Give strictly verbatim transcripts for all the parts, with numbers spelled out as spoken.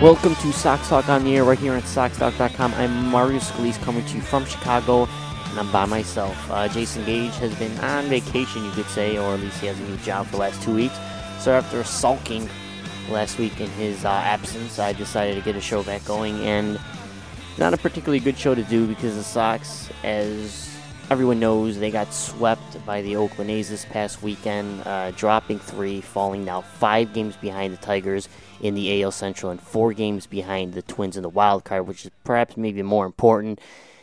Welcome to Sox Talk on the air right here at Sox Talk dot com. I'm Mario Scalise coming to you from Chicago, and I'm by myself. Uh, Jason Gage has been on vacation, you could say, or at least he has a new job for the last two weeks. So after sulking last week in his uh, absence, I decided to get a show back going, and not a particularly good show to do because the Sox, as everyone knows, they got swept by the Oakland A's this past weekend, uh, dropping three, falling now five games behind the Tigers in the A L Central and four games behind the Twins in the wild card, which is perhaps maybe more important.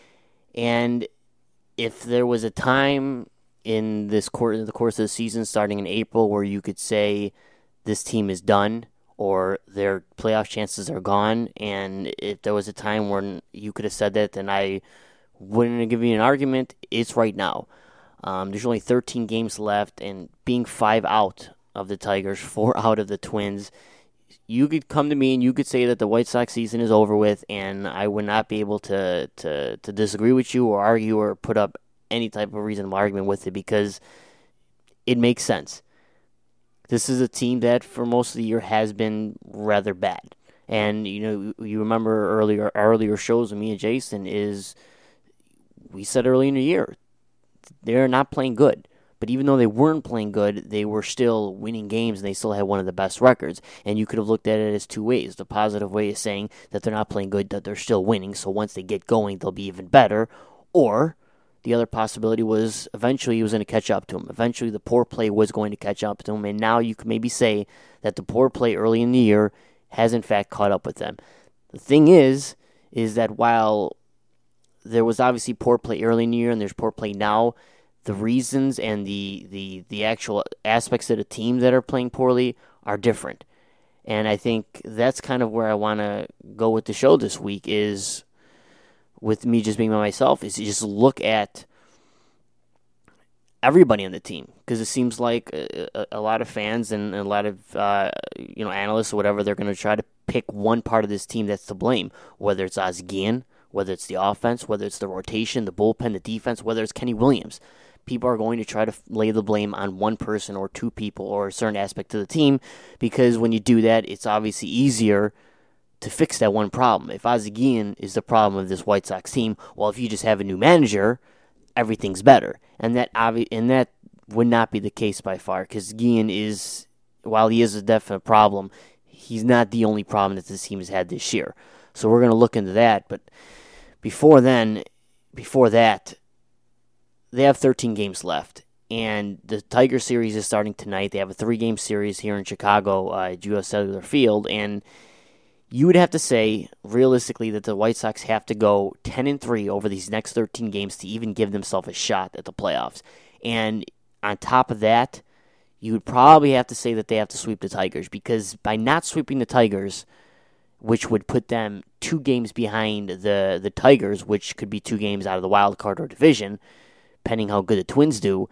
And if there was a time in this course, in the course of the season, starting in April, where you could say this team is done or their playoff chances are gone, and if there was a time when you could have said that, then I wouldn't give you an argument. It's right now. Um, there's only thirteen games left, and being five out of the Tigers, four out of the Twins, you could come to me and you could say that the White Sox season is over with, and I would not be able to, to, to disagree with you or argue or put up any type of reasonable argument with it because it makes sense. This is a team that for most of the year has been rather bad. And, you know, you remember earlier earlier shows with me and Jason is we said early in the year they're not playing good. But even though they weren't playing good, they were still winning games, and they still had one of the best records. And you could have looked at it as two ways. The positive way is saying that they're not playing good, that they're still winning, so once they get going, they'll be even better. Or the other possibility was eventually he was going to catch up to them. Eventually the poor play was going to catch up to them, and now you can maybe say that the poor play early in the year has in fact caught up with them. The thing is, is that while there was obviously poor play early in the year and there's poor play now, the reasons and the, the, the actual aspects of the team that are playing poorly are different. And I think that's kind of where I want to go with the show this week is, with me just being by myself, is just look at everybody on the team. Because it seems like a, a lot of fans and a lot of uh, you know analysts or whatever, they're going to try to pick one part of this team that's to blame, whether it's Ozzie Guillen, whether it's the offense, whether it's the rotation, the bullpen, the defense, whether it's Kenny Williams. People are going to try to lay the blame on one person or two people or a certain aspect of the team because when you do that, it's obviously easier to fix that one problem. If Ozzie Guillen is the problem of this White Sox team, well, if you just have a new manager, everything's better. And that obvi- and that would not be the case by far because Guillen is, while he is a definite problem, he's not the only problem that this team has had this year. So we're going to look into that. But before then, before that, they have thirteen games left, and the Tiger series is starting tonight. They have a three-game series here in Chicago uh, at U S Cellular Field, and you would have to say, realistically, that the White Sox have to go ten and three over these next thirteen games to even give themselves a shot at the playoffs. And on top of that, you would probably have to say that they have to sweep the Tigers, because by not sweeping the Tigers, which would put them two games behind the, the Tigers, which could be two games out of the wild card or division, depending how good the Twins do.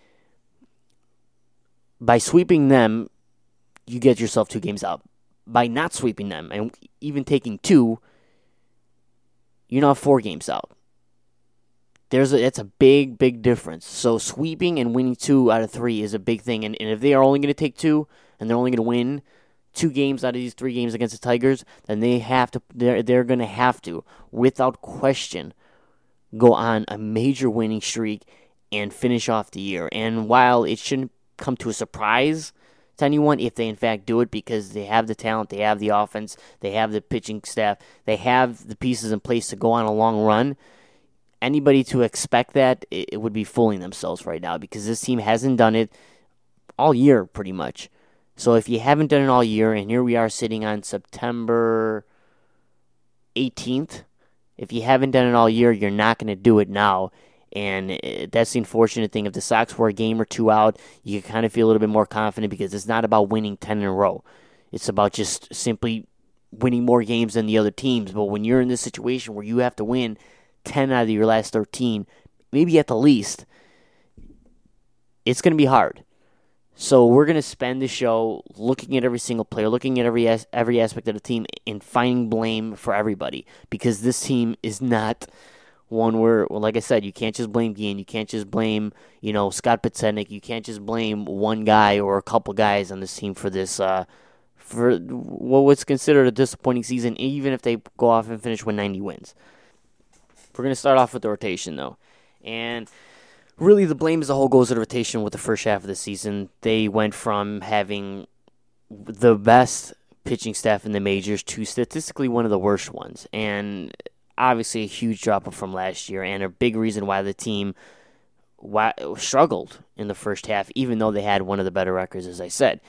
By sweeping them, you get yourself two games out. By not sweeping them, and even taking two, you're now four games out. There's a, that's a big, big difference. So sweeping and winning two out of three is a big thing. And, and if they are only going to take two, and they're only going to win two games out of these three games against the Tigers, then they have to. They're they're going to have to, without question, go on a major winning streak and finish off the year. And while it shouldn't come to a surprise to anyone if they in fact do it, because they have the talent, they have the offense, they have the pitching staff, they have the pieces in place to go on a long run, anybody to expect that, it would be fooling themselves right now, because this team hasn't done it all year pretty much. So if you haven't done it all year, and here we are sitting on September eighteenth, if you haven't done it all year, you're not going to do it now. And that's the unfortunate thing. If the Sox were a game or two out, you kind of feel a little bit more confident, because it's not about winning ten in a row. It's about just simply winning more games than the other teams. But when you're in this situation where you have to win ten out of your last thirteen, maybe at the least, it's going to be hard. So we're going to spend the show looking at every single player, looking at every as- every aspect of the team, and finding blame for everybody, because this team is not one where, well, like I said, you can't just blame Guillen, you can't just blame, you know, Scott Podsednik, you can't just blame one guy or a couple guys on this team for this uh, for what was considered a disappointing season, even if they go off and finish with ninety wins. We're going to start off with the rotation, though. And really, the blame as a whole goes to the rotation with the first half of the season. They went from having the best pitching staff in the majors to statistically one of the worst ones. And obviously a huge drop-off from last year, and a big reason why the team why, struggled in the first half, even though they had one of the better records, as I said.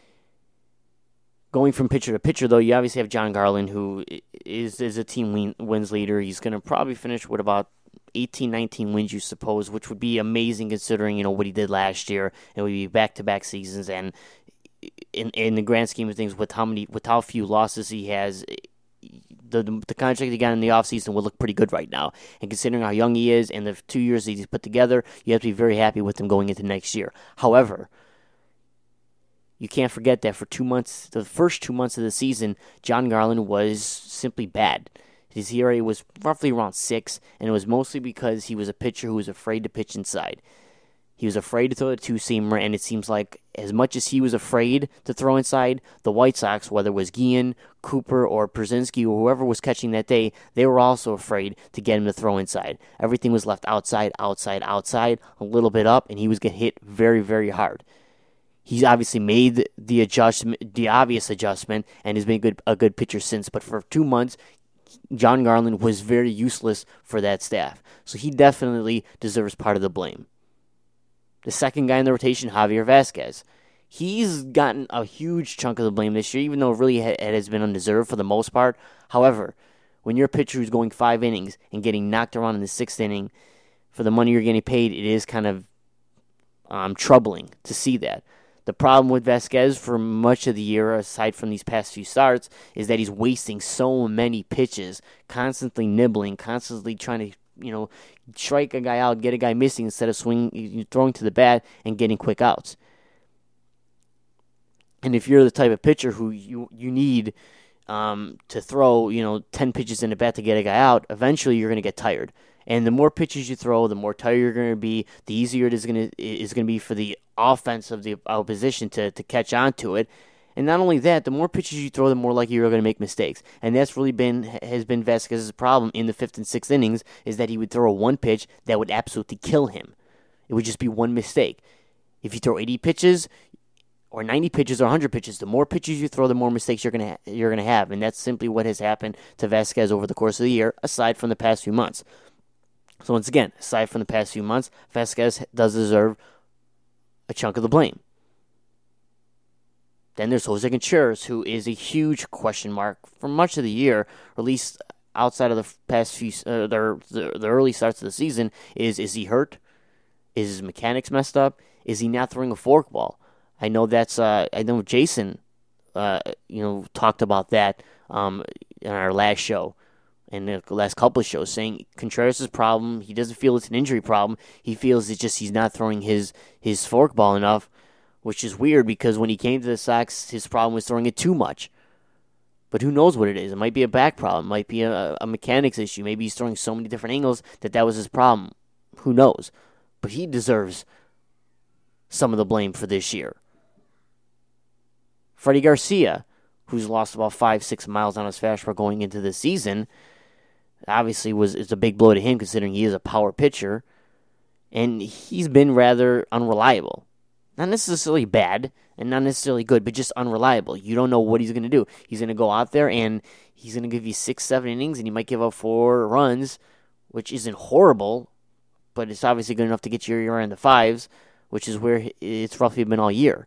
Going from pitcher to pitcher, though, you obviously have Jon Garland, who is, is a team win, wins leader. He's going to probably finish with about eighteen, nineteen wins, you suppose, which would be amazing considering, you know, what he did last year. It would be back-to-back seasons, and in in the grand scheme of things, with how many, with how few losses he has, the the contract he got in the offseason would look pretty good right now. And considering how young he is and the two years that he's put together, you have to be very happy with him going into next year. However, you can't forget that for two months, the first two months of the season, Jon Garland was simply bad. His E R A was roughly around six, and it was mostly because he was a pitcher who was afraid to pitch inside. He was afraid to throw the two-seamer, and it seems like as much as he was afraid to throw inside, the White Sox, whether it was Guillen, Cooper, or Przinsky, or whoever was catching that day, they were also afraid to get him to throw inside. Everything was left outside, outside, outside, a little bit up, and he was getting hit very, very hard. He's obviously made the adjustment, the obvious adjustment, and has been good, a good pitcher since. But for two months, Jon Garland was very useless for that staff. So he definitely deserves part of the blame. The second guy in the rotation, Javier Vazquez. He's gotten a huge chunk of the blame this year, even though it really it has been undeserved for the most part. However, when you're a pitcher who's going five innings and getting knocked around in the sixth inning for the money you're getting paid, it is kind of um, troubling to see that. The problem with Vazquez for much of the year, aside from these past few starts, is that he's wasting so many pitches, constantly nibbling, constantly trying to, you know, strike a guy out, get a guy missing instead of swinging, throwing to the bat and getting quick outs. And if you're the type of pitcher who you you need um, to throw, you know, ten pitches in the bat to get a guy out, eventually you're going to get tired. And the more pitches you throw, the more tired you're going to be. The easier it is going to is going to be for the offense of the opposition to, to catch on to it. And not only that, the more pitches you throw, the more likely you're going to make mistakes. And that's really been has been Vazquez's problem in the fifth and sixth innings, is that he would throw one pitch that would absolutely kill him. It would just be one mistake. If you throw eighty pitches, or ninety pitches, or one hundred pitches, the more pitches you throw, the more mistakes you're going to ha- you're going to have. And that's simply what has happened to Vazquez over the course of the year, aside from the past few months. So once again, aside from the past few months, Vazquez does deserve a chunk of the blame. Then there's Jose Contreras, who is a huge question mark for much of the year, or at least outside of the past few, uh, the, the the early starts of the season. Is is he hurt? Is his mechanics messed up? Is he not throwing a forkball? I know that's. Uh, I know Jason, uh, you know, talked about that um, in our last show. In the last couple of shows, saying Contreras' problem, he doesn't feel it's an injury problem. He feels it's just he's not throwing his, his forkball enough, which is weird because when he came to the Sox, his problem was throwing it too much. But who knows what it is? It might be a back problem. It might be a, a mechanics issue. Maybe he's throwing so many different angles that that was his problem. Who knows? But he deserves some of the blame for this year. Freddie Garcia, who's lost about five, six miles on his fastball going into the season, obviously was it's a big blow to him considering he is a power pitcher, and he's been rather unreliable. Not necessarily bad and not necessarily good, but just unreliable. You don't know what he's going to do. He's going to go out there and he's going to give you six, seven innings, and he might give up four runs, which isn't horrible, but it's obviously good enough to get your ear in the fives, which is where it's roughly been all year.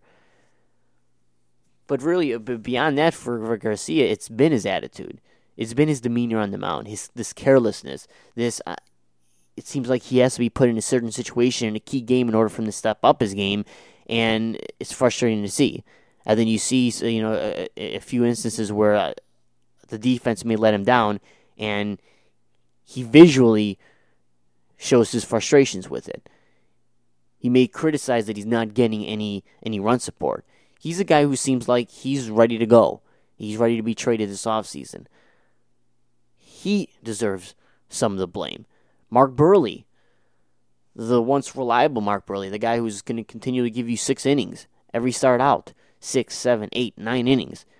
But really, beyond that for Garcia, it's been his attitude. It's been his demeanor on the mound, his this carelessness. This uh, it seems like he has to be put in a certain situation in a key game in order for him to step up his game, and it's frustrating to see. And then you see, you know, a, a few instances where uh, the defense may let him down, and he visually shows his frustrations with it. He may criticize that he's not getting any any run support. He's a guy who seems like he's ready to go. He's ready to be traded this offseason. He deserves some of the blame. Mark Buehrle, the once reliable Mark Buehrle, the guy who's going to continue to give you six innings every start out, six, seven, eight, nine innings.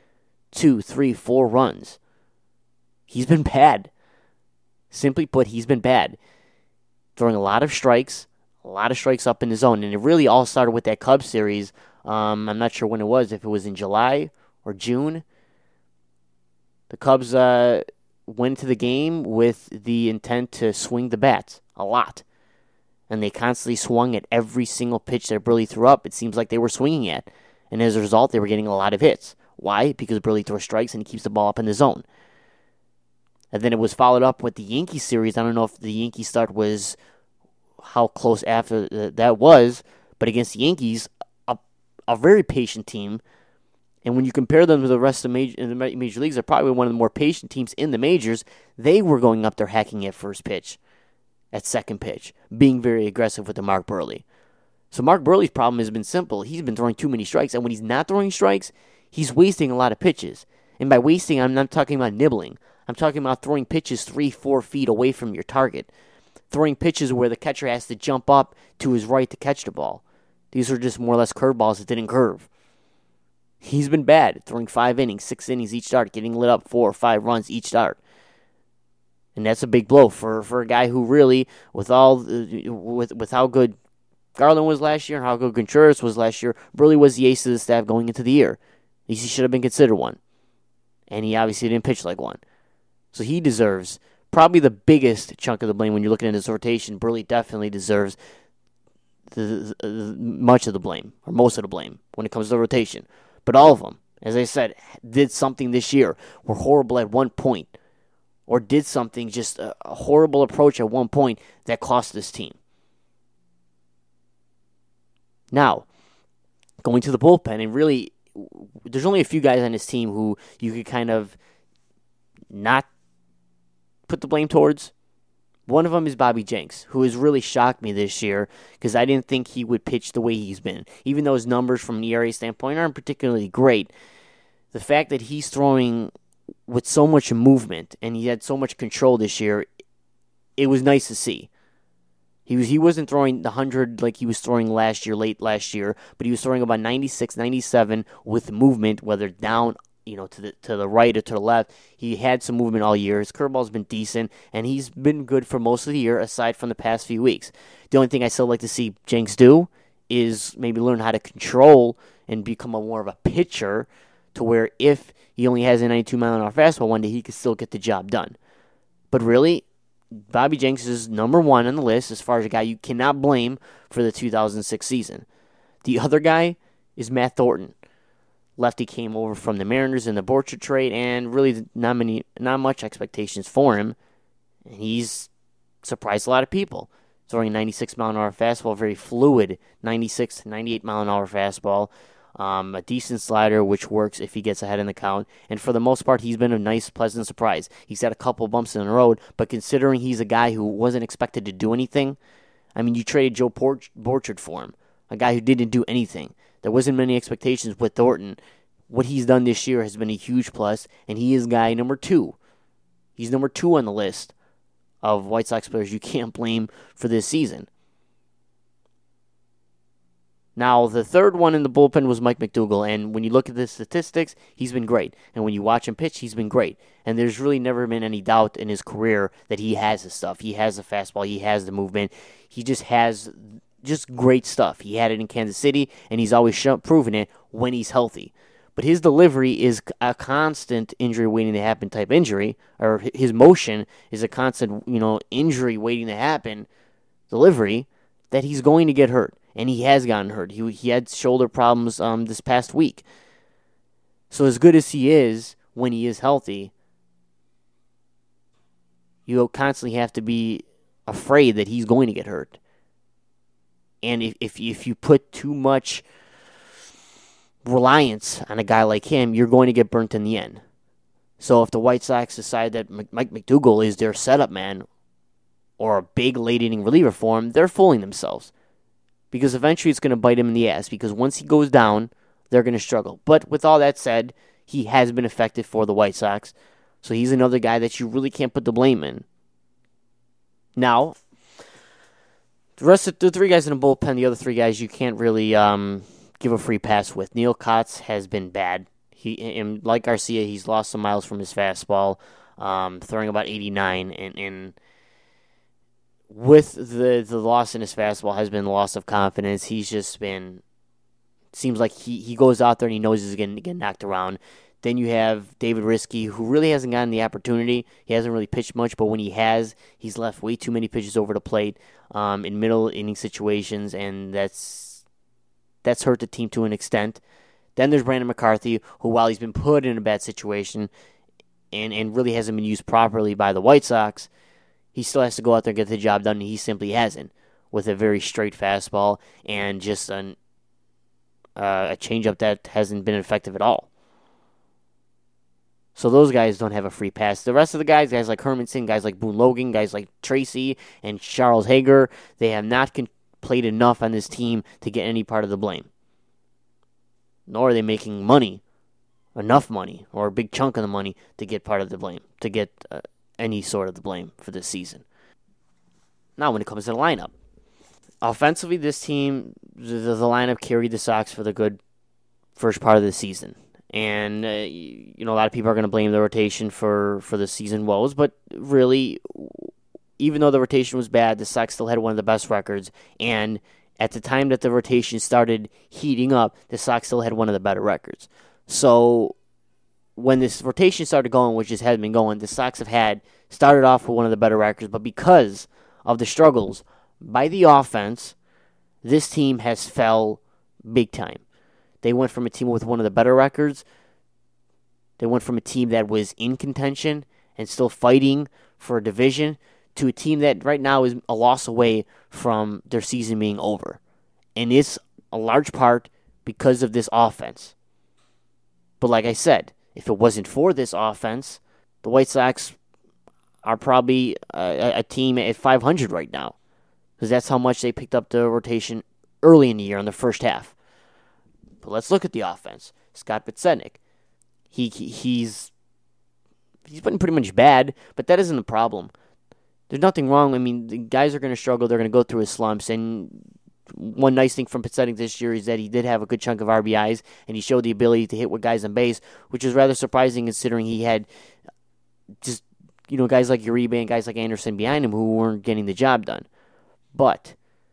two, three, four runs. He's been bad. Simply put, he's been bad. Throwing a lot of strikes, a lot of strikes up in the zone. And it really all started with that Cubs series. Um, I'm not sure when it was, if it was in July or June. The Cubs uh, went to the game with the intent to swing the bats a lot. And they constantly swung at every single pitch that Buehrle threw up. It seems like they were swinging at. And as a result, they were getting a lot of hits. Why? Because Buehrle throws strikes and he keeps the ball up in the zone. And then it was followed up with the Yankees series. I don't know if the Yankees start was how close after that was, but against the Yankees, a, a very patient team. And when you compare them to the rest of the major, in the major leagues, they're probably one of the more patient teams in the majors. They were going up there hacking at first pitch, at second pitch, being very aggressive with the Mark Buehrle. So Mark Buehrle's problem has been simple. He's been throwing too many strikes, and when he's not throwing strikes, he's wasting a lot of pitches. And by wasting, I'm not talking about nibbling. I'm talking about throwing pitches three, four feet away from your target. Throwing pitches where the catcher has to jump up to his right to catch the ball. These are just more or less curveballs that didn't curve. He's been bad, throwing five innings, six innings each start, getting lit up four or five runs each start. And that's a big blow for, for a guy who really, with all with with how good Garland was last year and how good Contreras was last year, Buehrle was the ace of the staff going into the year. At least he should have been considered one. And he obviously didn't pitch like one. So he deserves probably the biggest chunk of the blame when you're looking at his rotation. Buehrle definitely deserves the, the, the, much of the blame, or most of the blame, when it comes to the rotation. But all of them, as I said, did something this year, were horrible at one point, or did something, just a, a horrible approach at one point that cost this team. Now, going to the bullpen, and really, there's only a few guys on this team who you could kind of not put the blame towards. One of them is Bobby Jenks, who has really shocked me this year because I didn't think he would pitch the way he's been. Even though his numbers from an E R A standpoint aren't particularly great, the fact that he's throwing with so much movement and he had so much control this year, it was nice to see. He was he wasn't throwing the one hundred like he was throwing last year, late last year, but he was throwing about ninety-six, ninety-seven with movement, whether down, you know, to the to the right or to the left. He had some movement all year. His curveball's been decent, and he's been good for most of the year, aside from the past few weeks. The only thing I still like to see Jenks do is maybe learn how to control and become a more of a pitcher, to where if he only has a ninety-two mile an hour fastball one day, he can still get the job done. But really, Bobby Jenks is number one on the list as far as a guy you cannot blame for the two thousand six season. The other guy is Matt Thornton. Lefty came over from the Mariners in the Borchard trade, and really not many, not much expectations for him. And he's surprised a lot of people. Throwing a ninety-six mile an hour fastball, very fluid, ninety-six to ninety-eight mile an hour fastball. Um, a decent slider, which works if he gets ahead in the count. And for the most part, he's been a nice, pleasant surprise. He's had a couple bumps in the road, but considering he's a guy who wasn't expected to do anything, I mean, you traded Joe Porch- Borchard for him, a guy who didn't do anything. There wasn't many expectations with Thornton. What he's done this year has been a huge plus, and he is guy number two. He's number two on the list of White Sox players you can't blame for this season. Now, the third one in the bullpen was Mike McDougall, and when you look at the statistics, he's been great. And when you watch him pitch, he's been great. And there's really never been any doubt in his career that he has the stuff. He has the fastball. He has the movement. He just has just great stuff. He had it in Kansas City, and he's always shown, proven it when he's healthy. But his delivery is a constant injury waiting to happen type injury, or his motion is a constant, you know, injury waiting to happen delivery that he's going to get hurt. And he has gotten hurt. He he had shoulder problems um this past week. So as good as he is when he is healthy, you constantly have to be afraid that he's going to get hurt. And if if if you put too much reliance on a guy like him, you're going to get burnt in the end. So if the White Sox decide that Mike McDougall is their setup man or a big late inning reliever for him, they're fooling themselves. Because eventually it's going to bite him in the ass. Because once he goes down, they're going to struggle. But with all that said, he has been effective for the White Sox. So he's another guy that you really can't put the blame in. Now, the rest of the three guys in the bullpen, the other three guys you can't really um, give a free pass with. Neil Kotz has been bad. He He and like Garcia, he's lost some miles from his fastball, um, throwing about eighty-nine, and, and with the the loss in his fastball has been the loss of confidence. He's just been seems like he, he goes out there and he knows he's going to get knocked around. Then you have David Riskey, who really hasn't gotten the opportunity. He hasn't really pitched much, but when he has, he's left way too many pitches over the plate um, in middle inning situations, and that's that's hurt the team to an extent. Then there's Brandon McCarthy, who, while he's been put in a bad situation and, and really hasn't been used properly by the White Sox, he still has to go out there and get the job done, and he simply hasn't, with a very straight fastball and just an, uh, a changeup that hasn't been effective at all. So those guys don't have a free pass. The rest of the guys, guys like Hermanson, guys like Boone Logan, guys like Tracy and Charles Hager, they have not con- played enough on this team to get any part of the blame. Nor are they making money, enough money, or a big chunk of the money to get part of the blame, to get uh, any sort of the blame for this season. Now, when it comes to the lineup, offensively, this team, the, the lineup carried the Sox for the good first part of the season. And, uh, you know, a lot of people are going to blame the rotation for, for the season woes, but really, even though the rotation was bad, the Sox still had one of the best records, and at the time that the rotation started heating up, the Sox still had one of the better records. So when this rotation started going, which just hadn't been going, the Sox have had started off with one of the better records, but because of the struggles by the offense, this team has fell big time. They went from a team with one of the better records, they went from a team that was in contention and still fighting for a division, to a team that right now is a loss away from their season being over. And it's a large part because of this offense. But like I said, if it wasn't for this offense, the White Sox are probably a, a team at five hundred right now, because that's how much they picked up the rotation early in the year in the first half. But let's look at the offense. Scott Podsednik. He, he he's he's been pretty much bad, but that isn't the problem. There's nothing wrong. I mean, the guys are going to struggle. They're going to go through his slumps. And one nice thing from Podsednik this year is that he did have a good chunk of R B Is, and he showed the ability to hit with guys on base, which is rather surprising considering he had just, you know, guys like Uribe and guys like Anderson behind him who weren't getting the job done. But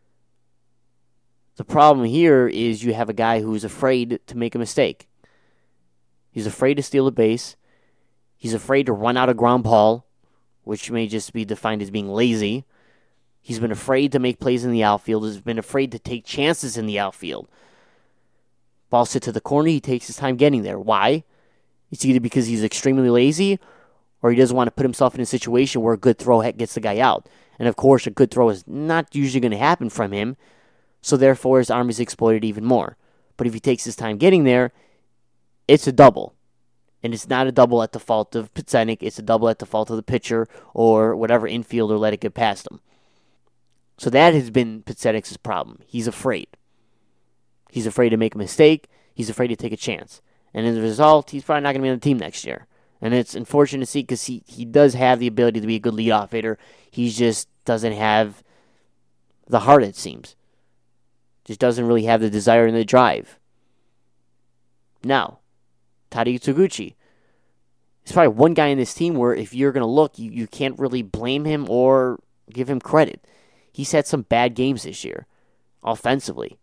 the problem here is you have a guy who's afraid to make a mistake. He's afraid to steal a base. He's afraid to run out a ground ball, which may just be defined as being lazy. He's been afraid to make plays in the outfield. He's been afraid to take chances in the outfield. Ball sits to the corner, he takes his time getting there. Why? It's either because he's extremely lazy, or he doesn't want to put himself in a situation where a good throw gets the guy out. And of course, a good throw is not usually going to happen from him, so therefore his arm is exploited even more. But if he takes his time getting there, it's a double. And it's not a double at the fault of Podsednik, it's a double at the fault of the pitcher or whatever infielder let it get past him. So that has been Podsednik's problem. He's afraid. He's afraid to make a mistake. He's afraid to take a chance. And as a result, he's probably not going to be on the team next year. And it's unfortunate to see because he, he does have the ability to be a good leadoff hitter. He just doesn't have the heart, it seems. Just doesn't really have the desire and the drive. Now, Tadeusz Taguchi. There's probably one guy in this team where if you're going to look, you, you can't really blame him or give him credit. He's had some bad games this year, offensively.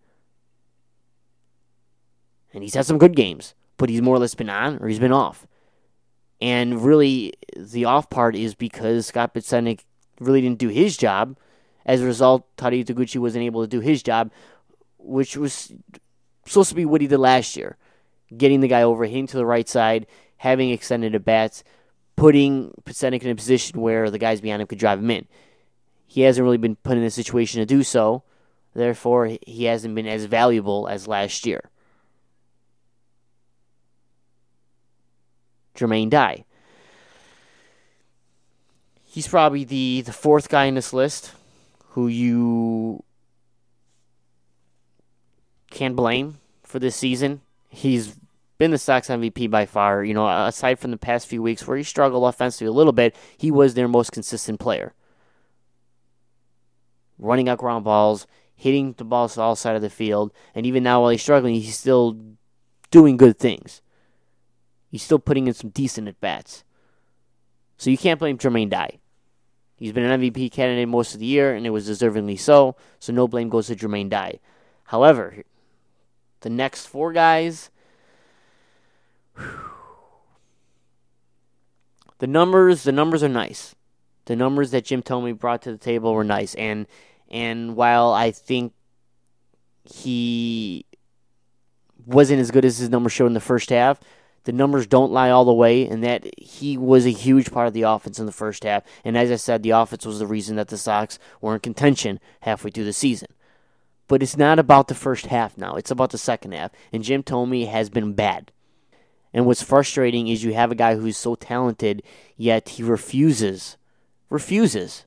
And he's had some good games, but he's more or less been on or he's been off. And really, the off part is because Scott Podsednik really didn't do his job. As a result, Tadeusz Taguchi wasn't able to do his job, which was supposed to be what he did last year. Getting the guy over, hitting to the right side, having extended at bats, putting Podsednik in a position where the guys behind him could drive him in. He hasn't really been put in a situation to do so. Therefore, he hasn't been as valuable as last year. Jermaine Dye. He's probably the, the fourth guy in this list who you can't blame for this season. He's been the Sox M V P by far. You know, aside from the past few weeks where he struggled offensively a little bit, he was their most consistent player. Running out ground balls, hitting the balls to all sides of the field, and even now while he's struggling, he's still doing good things. he's still putting in some decent at-bats. So you can't blame Jermaine Dye. He's been an M V P candidate most of the year, and it was deservingly so, so no blame goes to Jermaine Dye. However, the next four guys, whew, the numbers, the numbers are nice. The numbers that Jim Thome brought to the table were nice, and and while I think he wasn't as good as his numbers showed in the first half, the numbers don't lie all the way, and that he was a huge part of the offense in the first half. And as I said, the offense was the reason that the Sox were in contention halfway through the season. But it's not about the first half now. It's about the second half. And Jim Thome has been bad. And what's frustrating is you have a guy who's so talented, yet he refuses, refuses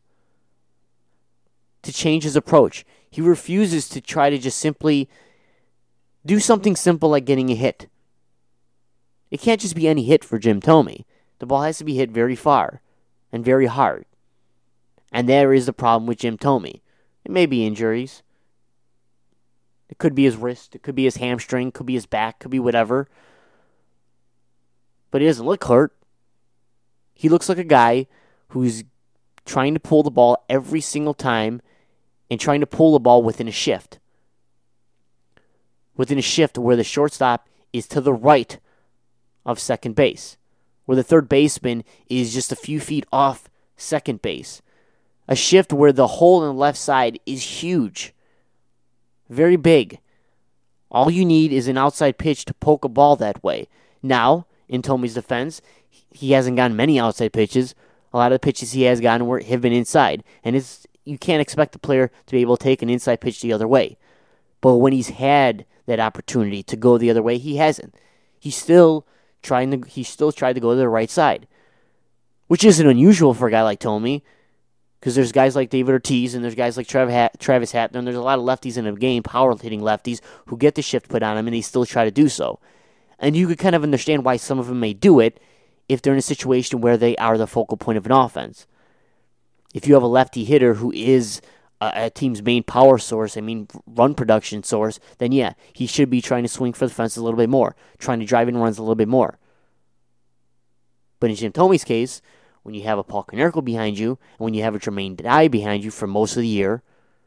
to change his approach. He refuses to try to just simply do something simple like getting a hit. It can't just be any hit for Jim Thome. The ball has to be hit very far and very hard. And there is the problem with Jim Thome. It may be injuries. It could be his wrist. It could be his hamstring. It could be his back. It could be whatever. But he doesn't look hurt. He looks like a guy who's trying to pull the ball every single time and trying to pull the ball within a shift. Within a shift where the shortstop is to the right of second base, where the third baseman is just a few feet off second base. A shift where the hole in the left side is huge. Very big. All you need is an outside pitch to poke a ball that way. Now, in Thome's defense, he hasn't gotten many outside pitches. A lot of the pitches he has gotten were, have been inside. And it's you can't expect the player to be able to take an inside pitch the other way. But when he's had that opportunity to go the other way, he hasn't. He's still trying to he still tried to go to the right side, which isn't unusual for a guy like Thome, because there's guys like David Ortiz and there's guys like Trav Hat, Travis Hatton, and there's a lot of lefties in the game, power hitting lefties, who get the shift put on them and they still try to do so. And you could kind of understand why some of them may do it if they're in a situation where they are the focal point of an offense. If you have a lefty hitter who is a, a team's main power source, I mean run production source, then yeah, he should be trying to swing for the fences a little bit more, trying to drive in runs a little bit more. But in Jim Thome's case, when you have a Paul Konerko behind you, and when you have a Jermaine Dye behind you for most of the year,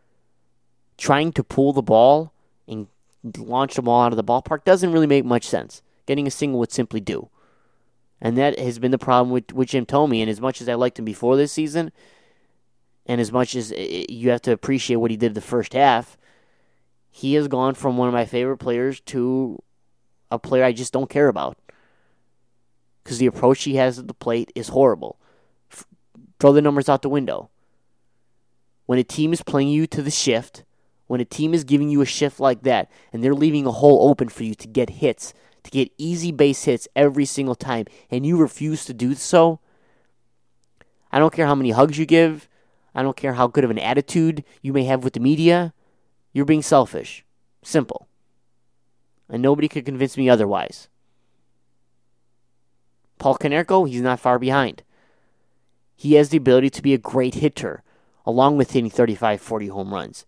trying to pull the ball and launch the ball out of the ballpark doesn't really make much sense. Getting a single would simply do. And that has been the problem with, with Jim Thome. And as much as I liked him before this season, and as much as you have to appreciate what he did the first half, he has gone from one of my favorite players to a player I just don't care about. Because the approach he has at the plate is horrible. F- throw the numbers out the window. When a team is playing you to the shift, when a team is giving you a shift like that, and they're leaving a hole open for you to get hits, to get easy base hits every single time, and you refuse to do so, I don't care how many hugs you give, I don't care how good of an attitude you may have with the media, you're being selfish. Simple. And nobody could convince me otherwise. Paul Konerko, he's not far behind. He has the ability to be a great hitter, along with hitting thirty-five, forty home runs.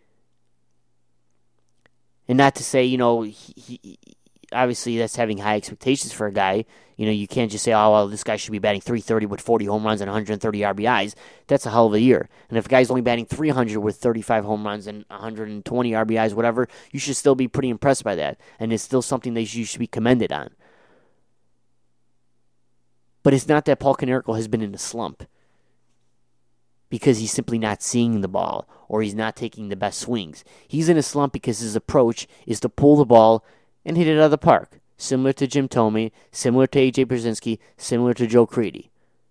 And not to say, you know, he, he, obviously that's having high expectations for a guy. You know, you can't just say, oh, well, this guy should be batting three thirty with forty home runs and one hundred thirty R B Is. That's a hell of a year. And if a guy's only batting three hundred with thirty-five home runs and one hundred twenty R B Is, whatever, you should still be pretty impressed by that. And it's still something that you should be commended on. But it's not that Paul Konerko has been in a slump because he's simply not seeing the ball or he's not taking the best swings. He's in a slump because his approach is to pull the ball and hit it out of the park, similar to Jim Thome, similar to A J Pierzynski, similar to Joe Crede.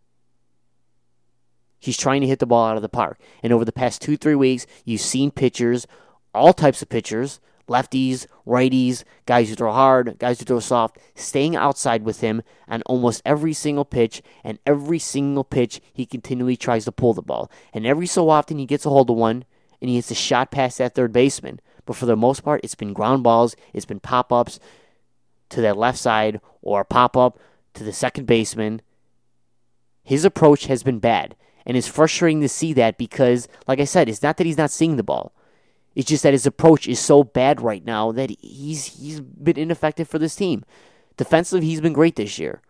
He's trying to hit the ball out of the park. And over the past two, three weeks, you've seen pitchers, all types of pitchers, lefties, righties, guys who throw hard, guys who throw soft, staying outside with him on almost every single pitch, and every single pitch he continually tries to pull the ball. And every so often he gets a hold of one, and he hits a shot past that third baseman. But for the most part, it's been ground balls, it's been pop-ups to that left side, or a pop-up to the second baseman. His approach has been bad, and it's frustrating to see that because, like I said, it's not that he's not seeing the ball. It's just that his approach is so bad right now that he's he's been ineffective for this team. Defensively, he's been great this year.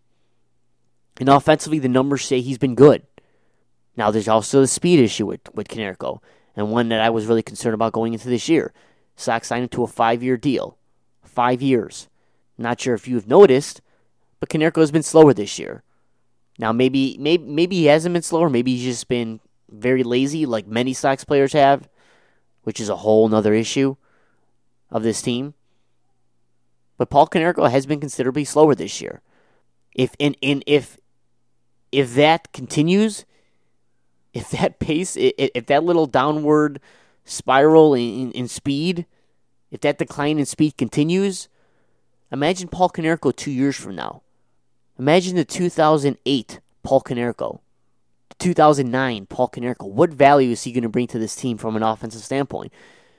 And offensively, the numbers say he's been good. Now, there's also the speed issue with, with Konerko, and one that I was really concerned about going into this year. Sox signed him to a five-year deal. Five years. Not sure if you've noticed, but Konerko has been slower this year. Now, maybe, maybe, maybe he hasn't been slower. Maybe he's just been very lazy, like many Sox players have, which is a whole nother issue of this team. But Paul Konerko has been considerably slower this year. If and, and if if that continues, if that pace, if that little downward spiral in, in speed, if that decline in speed continues, imagine Paul Konerko two years from now. Imagine the two thousand eight Paul Konerko, the two thousand nine Paul Konerko. What value is he going to bring to this team from an offensive standpoint?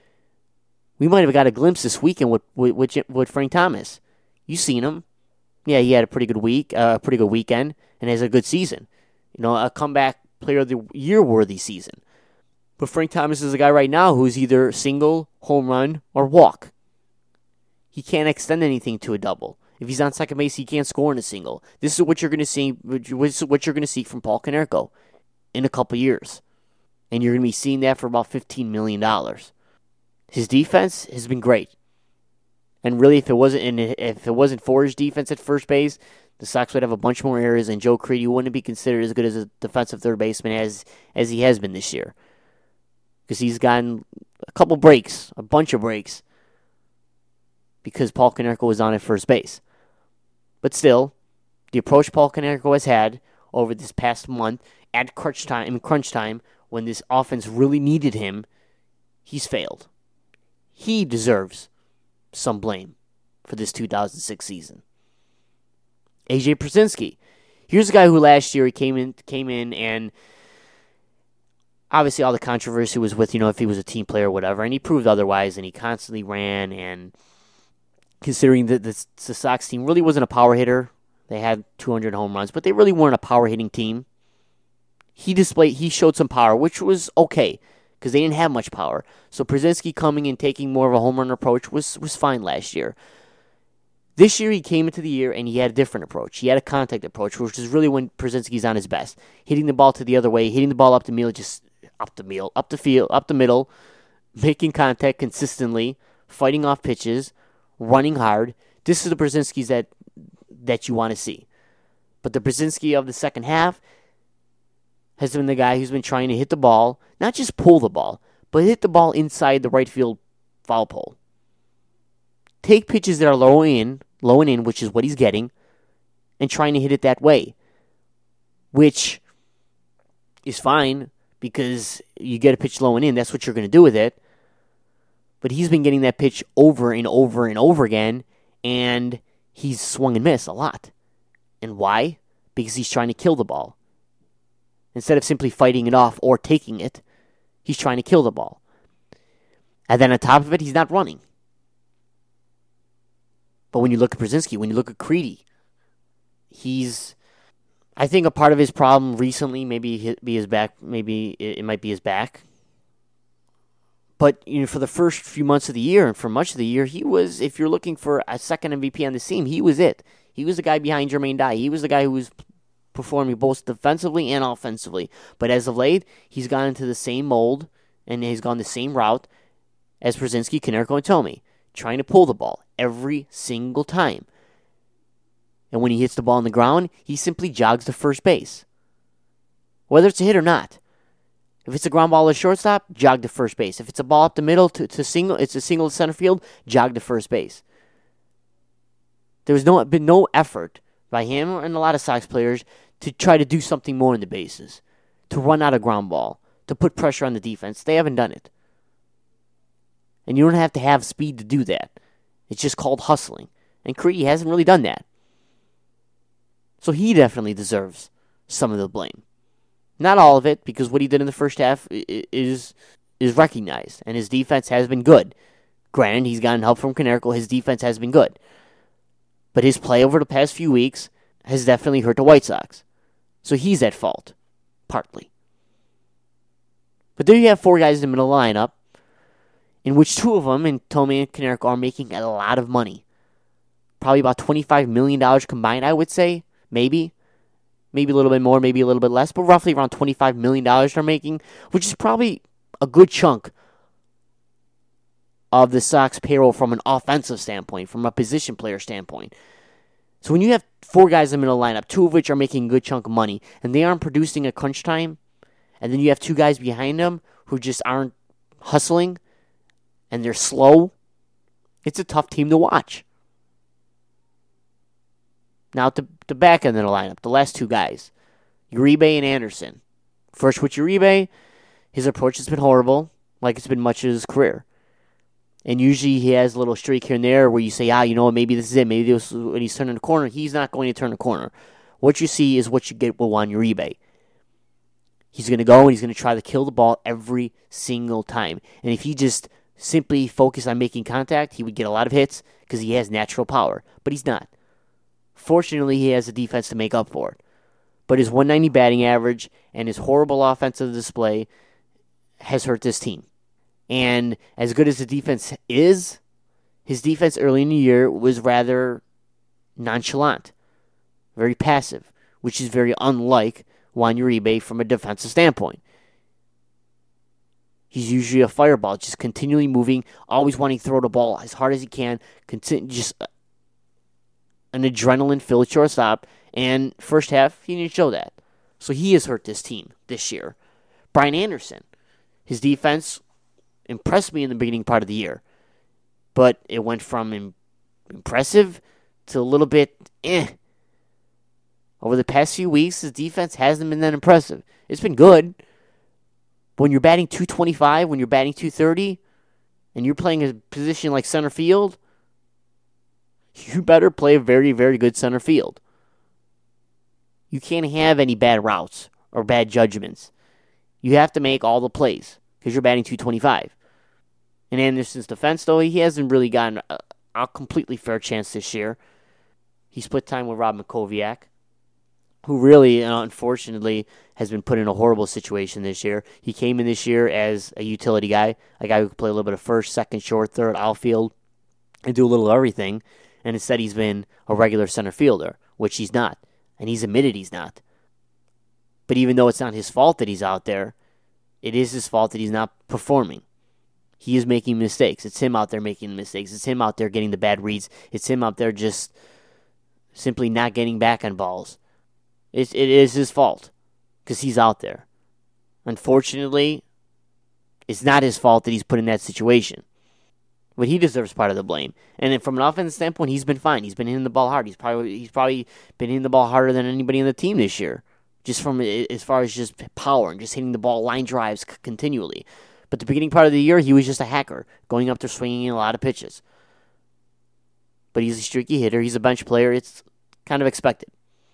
We might have got a glimpse this weekend with with, with, with Frank Thomas. You seen him? Yeah, he had a pretty good week, a uh, pretty good weekend, and has a good season. You know, a comeback player of the year worthy season. But Frank Thomas is a guy right now who's either single, home run, or walk. He can't extend anything to a double. If he's on second base, he can't score in a single. This is what you're going to see. This is what you're going to see from Paul Konerko in a couple years, and you're going to be seeing that for about fifteen million dollars. His defense has been great, and really, if it wasn't and if it wasn't for his defense at first base, the Sox would have a bunch more errors, and Joe Crede wouldn't be considered as good as a defensive third baseman as as he has been this year, because he's gotten a couple breaks, a bunch of breaks, because Paul Konerko was on at first base. But still, the approach Paul Konerko has had over this past month at crunch time, in crunch time, when this offense really needed him, he's failed. He deserves some blame for this two thousand six season. A J Pierzynski. Here's a guy who last year he came in, came in and obviously all the controversy was with, you know, if he was a team player or whatever, and he proved otherwise, and he constantly ran, and considering that the, the Sox team really wasn't a power hitter, they had two hundred home runs, but they really weren't a power hitting team. He displayed, he showed some power, which was okay, because they didn't have much power. So Pierzynski coming and taking more of a home run approach was, was fine last year. This year he came into the year and he had a different approach. He had a contact approach, which is really when Pierzynski's on his best. Hitting the ball to the other way, hitting the ball up the middle, just up the middle, up the field, up the middle, making contact consistently, fighting off pitches, running hard. This is the Pierzynski that that you want to see. But the Pierzynski of the second half has been the guy who's been trying to hit the ball, not just pull the ball, but hit the ball inside the right field foul pole. Take pitches that are low in, low and in, which is what he's getting, and trying to hit it that way, which is fine because you get a pitch low and in, that's what you're going to do with it. But he's been getting that pitch over and over and over again, and he's swung and missed a lot. And why? Because he's trying to kill the ball. Instead of simply fighting it off or taking it, he's trying to kill the ball. And then on top of it, he's not running. But when you look at Pierzynski, when you look at Crede, he's, I think a part of his problem recently, maybe be his back, maybe it might be his back. But you know, for the first few months of the year and for much of the year, he was, if you're looking for a second M V P on the team, he was it. He was the guy behind Jermaine Dye. He was the guy who was performing both defensively and offensively. But as of late, he's gone into the same mold and he's gone the same route as Pierzynski, Konerko, and Thome, trying to pull the ball every single time. And when he hits the ball on the ground, he simply jogs to first base. Whether it's a hit or not. If it's a ground ball to shortstop, jog to first base. If it's a ball up the middle to, to single, it's a single to center field, jog to first base. There's no been no effort by him and a lot of Sox players to try to do something more in the bases, to run out a ground ball, to put pressure on the defense. They haven't done it. And you don't have to have speed to do that. It's just called hustling. And Crede hasn't really done that. So he definitely deserves some of the blame. Not all of it, because what he did in the first half is is recognized, and his defense has been good. Granted, he's gotten help from Konerko. His defense has been good. But his play over the past few weeks has definitely hurt the White Sox. So he's at fault, partly. But there you have four guys in the middle lineup, in which two of them, and Thome and Konerko, are making a lot of money. probably about twenty-five million dollars combined, I would say. Maybe. Maybe a little bit more, maybe a little bit less, but roughly around twenty-five million dollars they're making, which is probably a good chunk of the Sox payroll from an offensive standpoint, from a position player standpoint. So when you have four guys in the middle lineup, two of which are making a good chunk of money, and they aren't producing at crunch time, and then you have two guys behind them who just aren't hustling, and they're slow, it's a tough team to watch. Now, at the, the back end of the lineup, the last two guys, Uribe and Anderson. First with Uribe, his approach has been horrible, like it's been much of his career. And usually he has a little streak here and there where you say, ah, you know what, maybe this is it. Maybe this is when he's turning the corner. He's not going to turn the corner. What you see is what you get with Juan Uribe. He's going to go and he's going to try to kill the ball every single time. And if he just simply focused on making contact, he would get a lot of hits because he has natural power. But he's not. Fortunately, he has a defense to make up for it. But his one ninety batting average and his horrible offensive display has hurt this team. And as good as the defense is, his defense early in the year was rather nonchalant, very passive, which is very unlike Juan Uribe from a defensive standpoint. He's usually a fireball, just continually moving, always wanting to throw the ball as hard as he can, continue, just an adrenaline-filled shortstop, and first half, he didn't show that. So he has hurt this team this year. Brian Anderson, his defense impressed me in the beginning part of the year, but it went from im- impressive to a little bit eh. Over the past few weeks, his defense hasn't been that impressive. It's been good, but when you're batting two twenty-five, when you're batting two thirty, and you're playing a position like center field, you better play a very, very good center field. You can't have any bad routes or bad judgments. You have to make all the plays because you're batting two twenty-five. In Anderson's defense, though, he hasn't really gotten a, a completely fair chance this year. He split time with Rob Makoviak, who really, uh, unfortunately, has been put in a horrible situation this year. He came in this year as a utility guy, a guy who could play a little bit of first, second, short, third, outfield, and do a little of everything. And instead he's been a regular center fielder, which he's not. And he's admitted he's not. But even though it's not his fault that he's out there, it is his fault that he's not performing. He is making mistakes. It's him out there making mistakes. It's him out there getting the bad reads. It's him out there just simply not getting back on balls. It's, it is his fault because he's out there. Unfortunately, it's not his fault that he's put in that situation. But he deserves part of the blame. And then from an offensive standpoint, he's been fine. He's been hitting the ball hard. He's probably he's probably been hitting the ball harder than anybody on the team this year. Just from as far as just power and just hitting the ball line drives continually. But the beginning part of the year, he was just a hacker, going up there swinging a lot of pitches. But he's a streaky hitter. He's a bench player. It's kind of expected.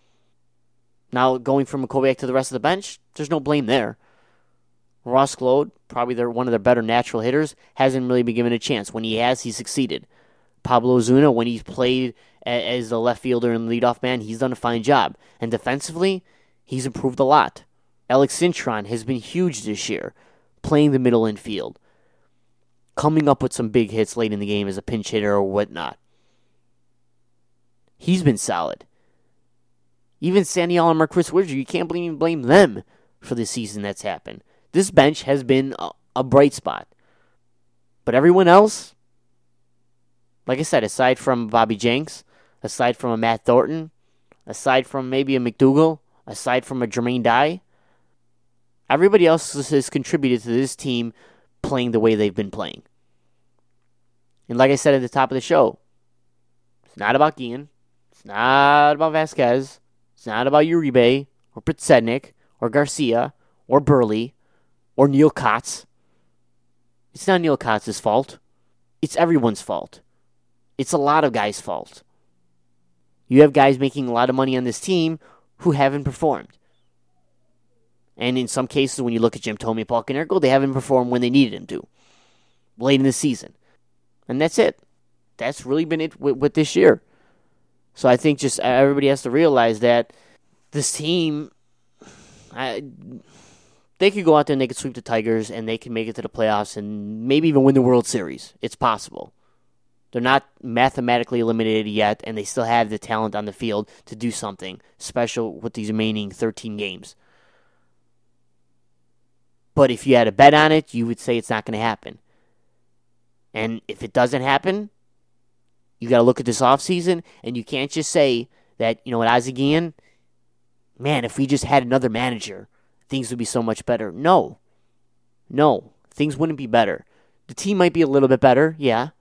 Now, going from Makoviak to the rest of the bench, there's no blame there. Ross Glode, probably their, one of their better natural hitters, hasn't really been given a chance. When he has, he's succeeded. Pablo Ozuna, when he's played as the left fielder and leadoff man, he's done a fine job. And defensively, he's improved a lot. Alex Cintron has been huge this year, playing the middle infield, coming up with some big hits late in the game as a pinch hitter or whatnot. He's been solid. Even Sandy Allen or Chris Woodger, you can't even blame them for the season that's happened. This bench has been a, a bright spot. But everyone else, like I said, aside from Bobby Jenks, aside from a Matt Thornton, aside from maybe a McDougal, aside from a Jermaine Dye, everybody else has contributed to this team playing the way they've been playing. And like I said at the top of the show, it's not about Guillen. It's not about Vasquez. It's not about Uribe or Podsednik or Garcia or Burley or Neil Kotz. It's not Neil Kotz's fault. It's everyone's fault. It's a lot of guys' fault. You have guys making a lot of money on this team who haven't performed. And in some cases, when you look at Jim Thome and Paul Konerko, they haven't performed when they needed him to. Late in the season. And that's it. That's really been it with, with this year. So I think just everybody has to realize that this team, I, they could go out there and they could sweep the Tigers and they can make it to the playoffs and maybe even win the World Series. It's possible. They're not mathematically eliminated yet, and they still have the talent on the field to do something special with these remaining thirteen games. But if you had a bet on it, you would say it's not going to happen. And if it doesn't happen, you got to look at this offseason, and you can't just say that, you know what, Azagian, man, if we just had another manager, things would be so much better. No. No. Things wouldn't be better. The team might be a little bit better, yeah.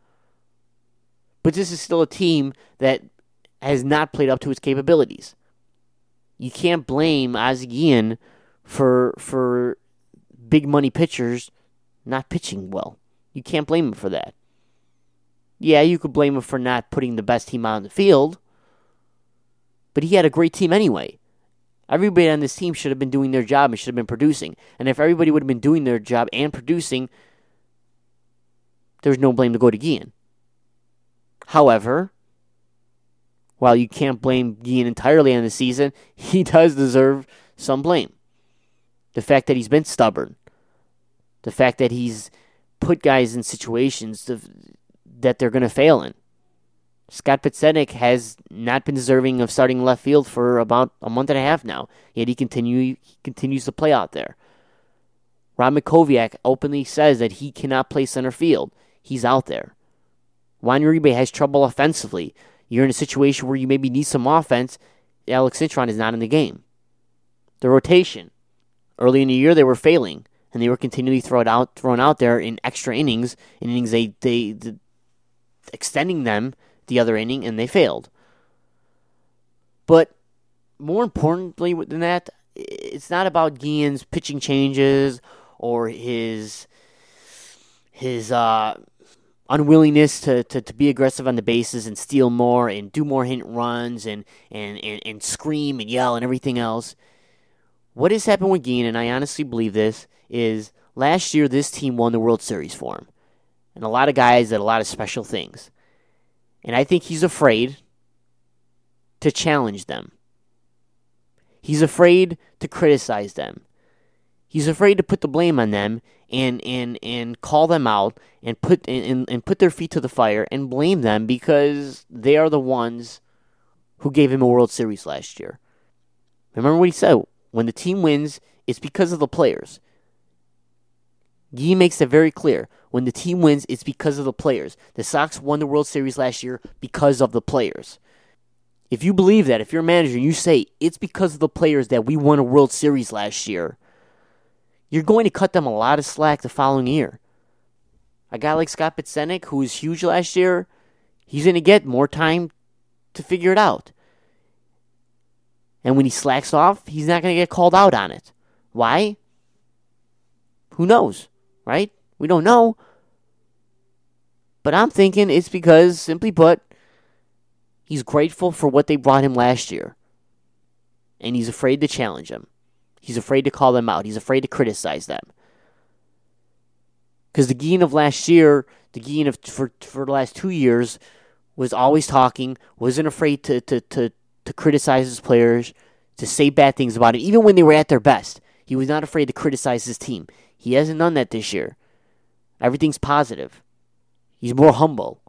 But this is still a team that has not played up to its capabilities. You can't blame Azagian for for big money pitchers not pitching well. You can't blame him for that. Yeah, you could blame him for not putting the best team out on the field, but he had a great team anyway. Everybody on this team should have been doing their job and should have been producing. And if everybody would have been doing their job and producing, there's no blame to go to Guillen. However, while you can't blame Guillen entirely on the season, he does deserve some blame. The fact that he's been stubborn. The fact that he's put guys in situations to, that they're going to fail in. Scott Podsednik has not been deserving of starting left field for about a month and a half now, yet he continue he continues to play out there. Ron Makoviak openly says that he cannot play center field. He's out there. Juan Uribe has trouble offensively. You're in a situation where you maybe need some offense. Alex Cintron is not in the game. The rotation. Early in the year, they were failing, and they were continually thrown out, thrown out there in extra innings, in innings they, they, they extending them the other inning, and they failed. But more importantly than that, it's not about Guillen's pitching changes or his his uh, unwillingness to, to, to be aggressive on the bases and steal more and do more hit runs and, and, and, and scream and yell and everything else. What has happened with Guillen, and I honestly believe this, is last year this team won the World Series for him. And a lot of guys did a lot of special things. And I think he's afraid to challenge them. He's afraid to criticize them. He's afraid to put the blame on them and and, and call them out and put and, and put their feet to the fire and blame them because they are the ones who gave him a World Series last year. Remember what he said? When the team wins, it's because of the players. Guy makes it very clear. When the team wins, it's because of the players. The Sox won the World Series last year because of the players. If you believe that, if you're a manager and you say it's because of the players that we won a World Series last year, you're going to cut them a lot of slack the following year. A guy like Scott Podsednik, who was huge last year, he's going to get more time to figure it out. And when he slacks off, he's not going to get called out on it. Why? Who knows, right? We don't know. But I'm thinking it's because, simply put, he's grateful for what they brought him last year. And he's afraid to challenge them. He's afraid to call them out. He's afraid to criticize them. Because the Guillen of last year, the Guillen of for, for the last two years, was always talking, wasn't afraid to, to, to, to criticize his players, to say bad things about it, even when they were at their best. He was not afraid to criticize his team. He hasn't done that this year. Everything's positive. He's more humble.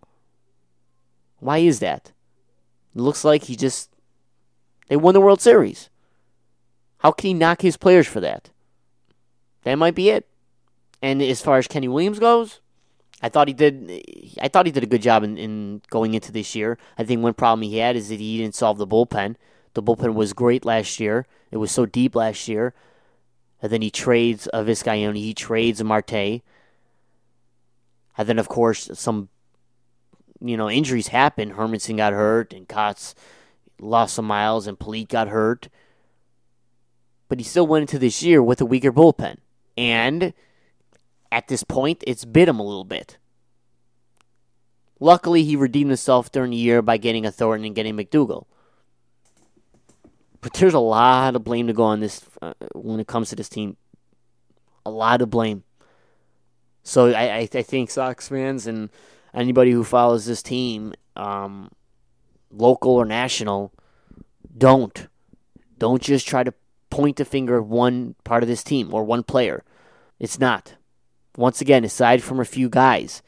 Why is that? It looks like he just... They won the World Series. How can he knock his players for that? That might be it. And as far as Kenny Williams goes, I thought he did I thought he did a good job in, in going into this year. I think one problem he had is that he didn't solve the bullpen. The bullpen was great last year. It was so deep last year. And then he trades a Vizcaino. He trades a Marte. And then, of course, some you know injuries happened. Hermanson got hurt, and Kotz lost some miles, and Polite got hurt. But he still went into this year with a weaker bullpen. And at this point, it's bit him a little bit. Luckily, he redeemed himself during the year by getting a Thornton and getting McDougal. But there's a lot of blame to go on this uh, when it comes to this team. A lot of blame. So I, I, I think Sox fans and anybody who follows this team, um, local or national, don't. Don't just try to point the finger at one part of this team or one player. It's not. Once again, aside from a few guys,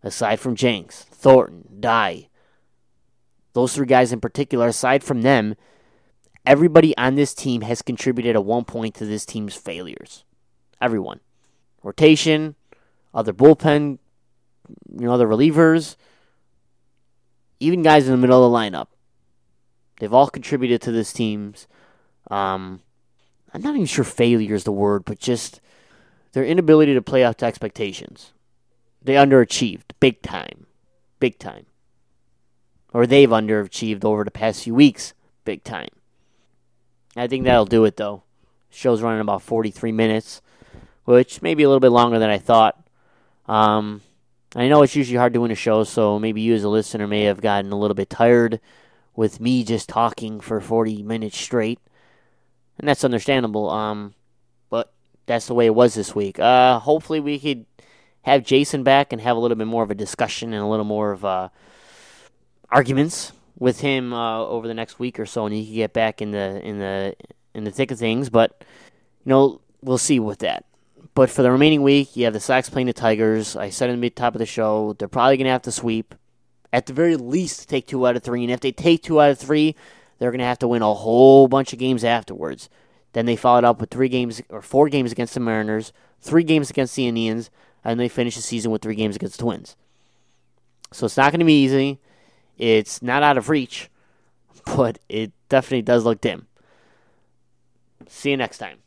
aside from Jenks, Thornton, Dye, those three guys in particular, aside from them, everybody on this team has contributed at one point to this team's failures. Everyone. Rotation, other bullpen, you know, other relievers, even guys in the middle of the lineup. They've all contributed to this team's, um, I'm not even sure failure is the word, but just their inability to play up to expectations. They underachieved big time. Big time. Or they've underachieved over the past few weeks big time. I think that'll do it, though. Show's running about forty-three minutes, which may be a little bit longer than I thought. Um, I know it's usually hard doing a show, so maybe you as a listener may have gotten a little bit tired with me just talking for forty minutes straight. And that's understandable, um, but that's the way it was this week. Uh, hopefully we could have Jason back and have a little bit more of a discussion and a little more of uh, arguments with him uh, over the next week or so, and he can get back in the in the in the thick of things. But you know, we'll see with that. But for the remaining week, you have the Sox playing the Tigers. I said in the top of the show, they're probably going to have to sweep. At the very least, take two out of three. And if they take two out of three, they're going to have to win a whole bunch of games afterwards. Then they followed up with three games or four games against the Mariners, three games against the Indians, and they finish the season with three games against the Twins. So it's not going to be easy. It's not out of reach, but it definitely does look dim. See you next time.